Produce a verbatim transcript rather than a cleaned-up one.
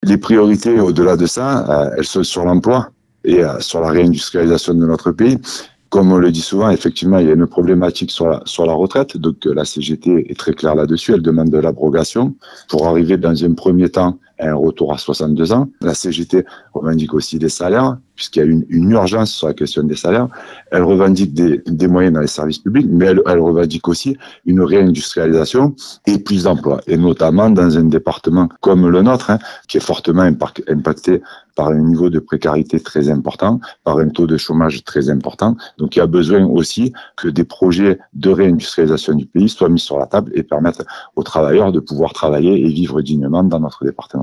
Les priorités au-delà de ça, euh, elles sont sur l'emploi et euh, sur la réindustrialisation de notre pays. Comme on le dit souvent, effectivement, il y a une problématique sur la, sur la retraite. Donc, la C G T est très claire là-dessus. Elle demande de l'abrogation pour arriver dans un premier temps à un retour à soixante-deux ans. La C G T revendique aussi des salaires, puisqu'il y a une, une urgence sur la question des salaires. Elle revendique des, des moyens dans les services publics, mais elle, elle revendique aussi une réindustrialisation et plus d'emplois. Et notamment dans un département comme le nôtre, hein, qui est fortement impacté par un niveau de précarité très important, par un taux de chômage très important. Donc, il y a besoin aussi que des projets de réindustrialisation du pays soient mis sur la table et permettent aux travailleurs de pouvoir travailler et vivre dignement dans notre département.